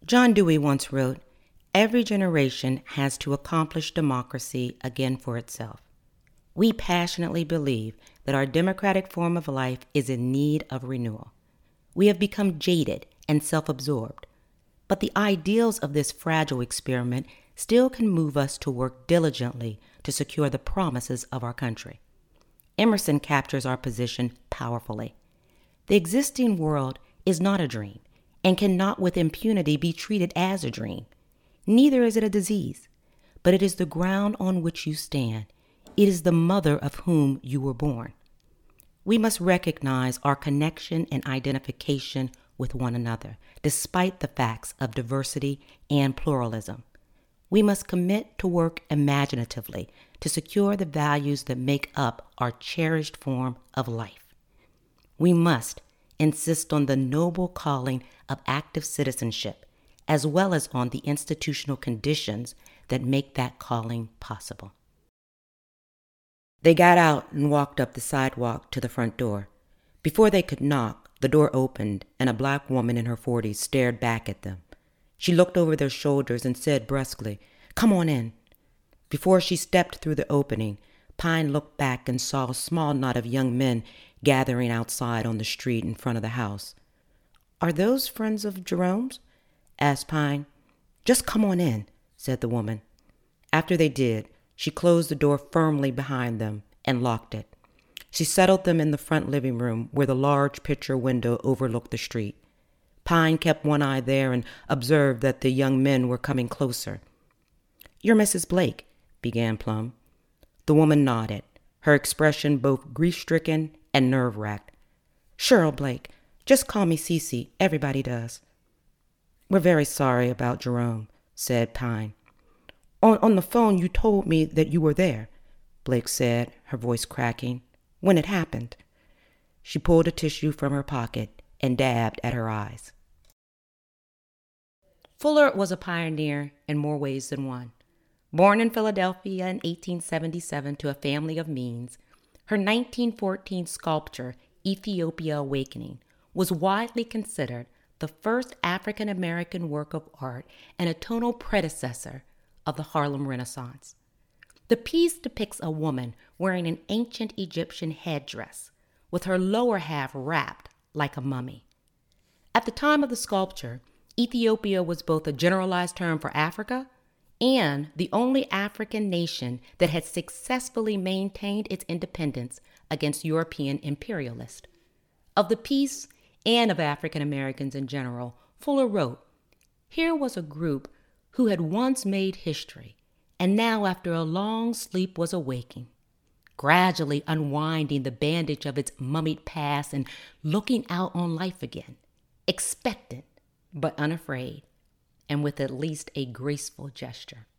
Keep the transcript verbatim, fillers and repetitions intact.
John Dewey once wrote, "Every generation has to accomplish democracy again for itself." We passionately believe that our democratic form of life is in need of renewal. We have become jaded and self-absorbed, but the ideals of this fragile experiment still can move us to work diligently to secure the promises of our country. Emerson captures our position powerfully. The existing world is not a dream and cannot with impunity be treated as a dream. Neither is it a disease, but it is the ground on which you stand. It is the mother of whom you were born. We must recognize our connection and identification with one another, despite the facts of diversity and pluralism. We must commit to work imaginatively to secure the values that make up our cherished form of life. We must insist on the noble calling of active citizenship, as well as on the institutional conditions that make that calling possible. They got out and walked up the sidewalk to the front door. Before they could knock, the door opened and a black woman in her forties stared back at them. She looked over their shoulders and said brusquely, "Come on in." Before she stepped through the opening, Pine looked back and saw a small knot of young men gathering outside on the street in front of the house. "Are those friends of Jerome's?" asked Pine. "Just come on in," said the woman. After they did, she closed the door firmly behind them and locked it. She settled them in the front living room where the large picture window overlooked the street. Pine kept one eye there and observed that the young men were coming closer. "You're Missus Blake," began Plum. The woman nodded, her expression both grief-stricken and nerve-wracked. "Cheryl Blake. Just call me Cece. Everybody does." "We're very sorry about Jerome," said Pine. On, on the phone you told me that you were there," Blake said, her voice cracking. "When it happened." She pulled a tissue from her pocket and dabbed at her eyes. Fuller was a pioneer in more ways than one. Born in Philadelphia in eighteen seventy-seven to a family of means, her nineteen fourteen sculpture, Ethiopia Awakening, was widely considered the first African-American work of art and a tonal predecessor of the Harlem Renaissance. The piece depicts a woman wearing an ancient Egyptian headdress, with her lower half wrapped like a mummy. At the time of the sculpture, Ethiopia was both a generalized term for Africa and the only African nation that had successfully maintained its independence against European imperialists. Of the piece and of African Americans in general, Fuller wrote, "Here was a group who had once made history, and now after a long sleep was awaking, gradually unwinding the bandage of its mummied past and looking out on life again, expectant but unafraid, and with at least a graceful gesture."